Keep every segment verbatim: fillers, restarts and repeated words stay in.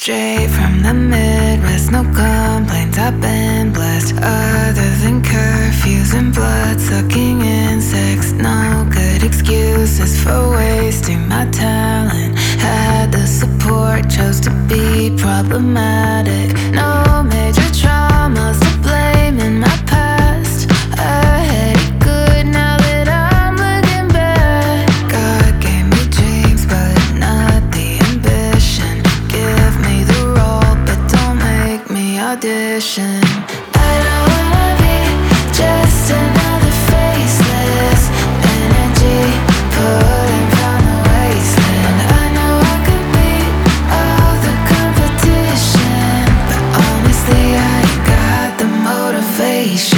Straight from the Midwest, no complaints, I've been blessed. Other than curfews and blood-sucking insects, no good excuses for wasting my talent. Had the support, chose to be problematic. No major traumas to blame in my past. I had it good now that I'm looking back. God gave me dreams, but not the ambition. Give me the role, but don't make me audition. I don't wanna be just another faceless energy pulling from the wasteland. I know I could beat all the competition, but honestly I ain't got the motivation.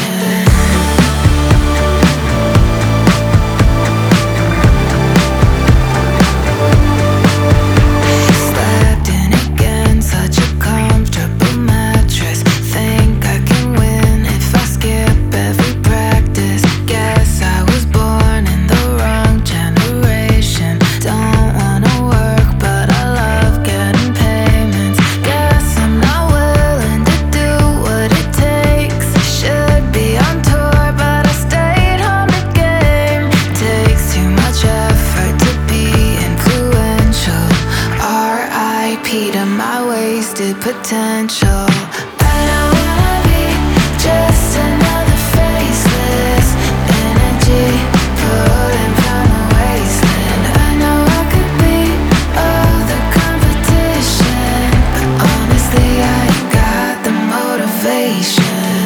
Slept in again, such a comfortable mattress. Think I can win if I skip every practice. Guess I was born in the wrong generation. Don't wanna work, but I love getting payments. Guess I'm not willing to do what it takes. Should be on tour, but I stayed home to game. Takes too much effort to be influential. R I P to my wasted potential. I don't wanna be just another faceless energy pulling from the wasteland. I know I could beat all the competition, but honestly I ain't got the motivation.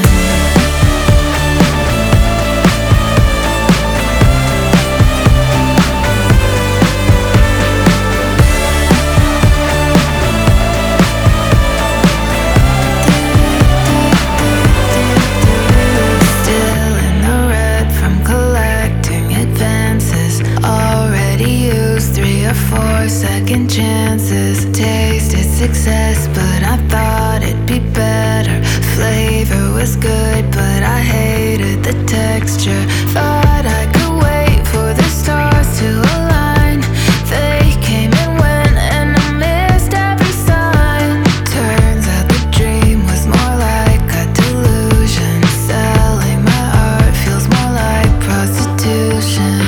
Still in the red from collecting advances. Already used three or four second chances. Tasted success, but I thought it'd be better. Flavor was good, but I hated the texture. Thought I could wait for the stars to align. They came and went, and I missed every sign. Turns out the dream was more like a delusion. Selling my art feels more like prostitution.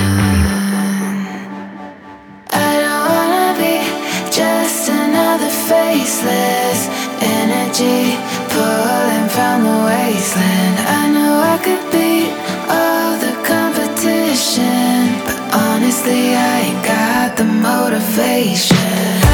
I don't wanna be just another faceless energy pulling from the wasteland. I know I could beat all the competition, but honestly I ain't got the motivation.